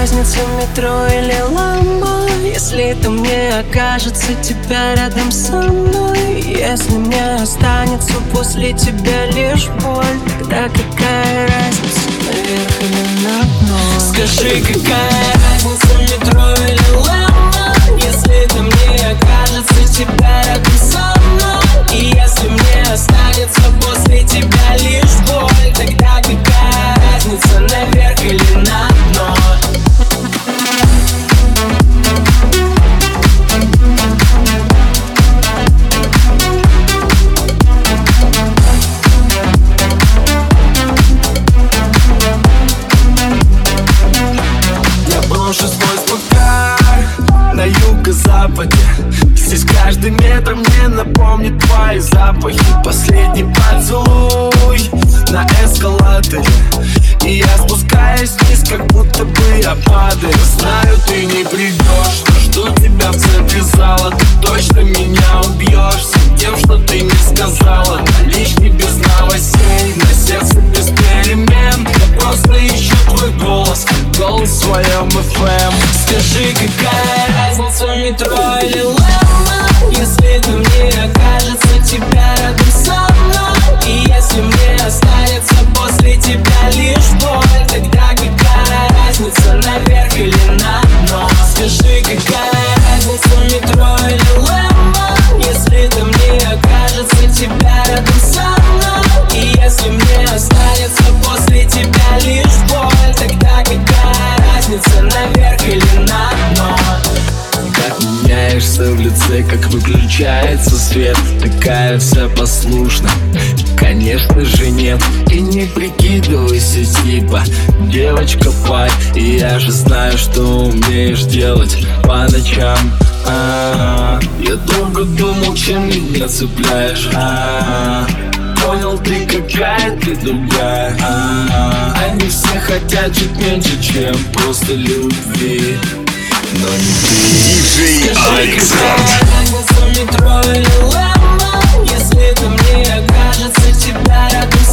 разница, метро или ламбо, если это мне окажется тебя рядом со мной? Если мне останется после тебя лишь боль, тогда какая разница, наверх или на дно? Скажи, какая разница, метро или ламбо, если это мне окажется тебя рядом со мной? И если мне останется после тебя лишь боль, тогда какая разница, наверх или на дно? Я брошу свой спокар на юго-западе. Здесь каждый метр мне напомнит твои запахи. Последний поцелуй на эскалаторе, и я спускаюсь вниз, как будто бы я падаю. Знаю, ты не придешь, но жду тебя в центре зала. Ты точно меня убьешь всем тем, что ты не сказала. Наличный без новостей, на сердце без перемен. Я просто ищу твой голос, голос в своем FM. Скажи, какая разница, метро или ламбо, если это мне окажется тебя рядом со мной? И если мне останется после тебя лишь боль, тогда какая разница, наверх или на дно? Скажи, какая разница, метро или ламбо, если это мне окажется тебя рядом со мной? И если мне останется после тебя лишь боль, тогда какая разница, наверх или на дно? Как меняешься в лице, как выключается свет. Такая вся послушная, конечно же нет. И не прикидывайся типа девочка пай. И я же знаю, что умеешь делать по ночам. Я долго думал, чем меня цепляешь. Понял, ты какая, ты другая. Они все хотят чуть меньше, чем просто любви, но не ты. Диджей Александр. Разница, метро или ламбо, если это мне окажется тебя рядом